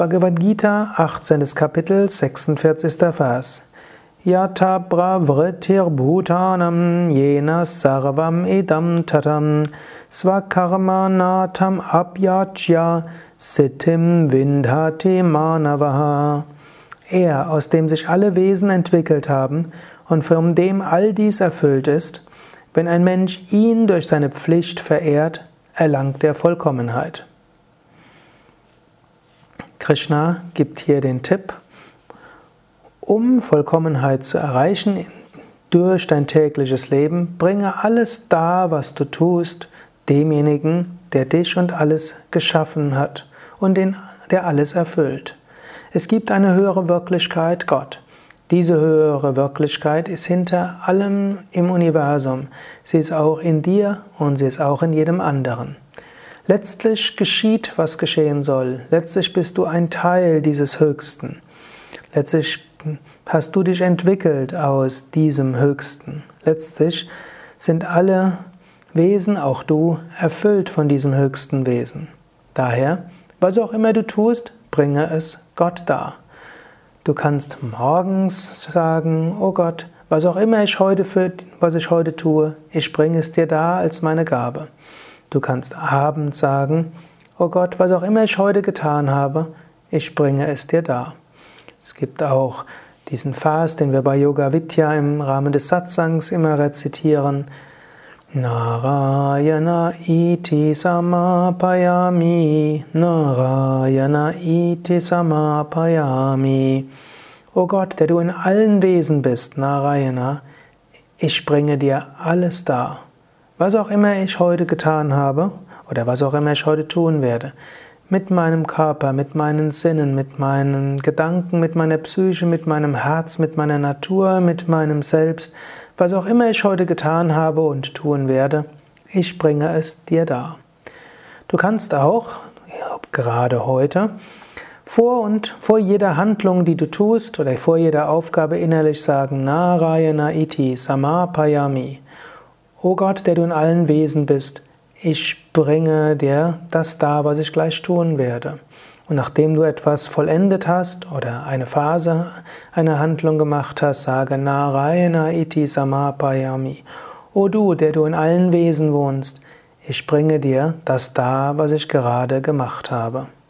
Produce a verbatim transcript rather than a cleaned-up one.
Bhagavad Gita, achtzehntes Kapitel, sechsundvierzigster Vers. Yata pravritir bhutanam yena sarvam idam tatam svakarmanatam abhyajya siddhim vindhati manavaha. Er, aus dem sich alle Wesen entwickelt haben und von dem all dies erfüllt ist, wenn ein Mensch ihn durch seine Pflicht verehrt, erlangt er Vollkommenheit. Krishna gibt hier den Tipp, um Vollkommenheit zu erreichen durch dein tägliches Leben, bringe alles dar, was du tust, demjenigen, der dich und alles geschaffen hat und den, der alles erfüllt. Es gibt eine höhere Wirklichkeit, Gott. Diese höhere Wirklichkeit ist hinter allem im Universum. Sie ist auch in dir und sie ist auch in jedem anderen. Letztlich geschieht, was geschehen soll. Letztlich bist du ein Teil dieses Höchsten. Letztlich hast du dich entwickelt aus diesem Höchsten. Letztlich sind alle Wesen, auch du, erfüllt von diesem höchsten Wesen. Daher, was auch immer du tust, bringe es Gott dar. Du kannst morgens sagen, oh Gott, was auch immer ich heute für, was ich heute tue, ich bringe es dir dar als meine Gabe. Du kannst abends sagen, oh Gott, was auch immer ich heute getan habe, ich bringe es dir dar. Es gibt auch diesen Vers, den wir bei Yoga Vidya im Rahmen des Satsangs immer rezitieren. Narayana iti samapayami, Narayana iti samapayami. O Gott, der du in allen Wesen bist, Narayana, ich bringe dir alles dar. Was auch immer ich heute getan habe oder was auch immer ich heute tun werde, mit meinem Körper, mit meinen Sinnen, mit meinen Gedanken, mit meiner Psyche, mit meinem Herz, mit meiner Natur, mit meinem Selbst, was auch immer ich heute getan habe und tun werde, ich bringe es dir dar. Du kannst auch, gerade heute, vor und vor jeder Handlung, die du tust, oder vor jeder Aufgabe innerlich sagen, Narayana iti samapayami. O Gott, der du in allen Wesen bist, ich bringe dir das dar, was ich gleich tun werde. Und nachdem du etwas vollendet hast oder eine Phase einer Handlung gemacht hast, sage Narayana iti samapayami. O du, der du in allen Wesen wohnst, ich bringe dir das dar, was ich gerade gemacht habe.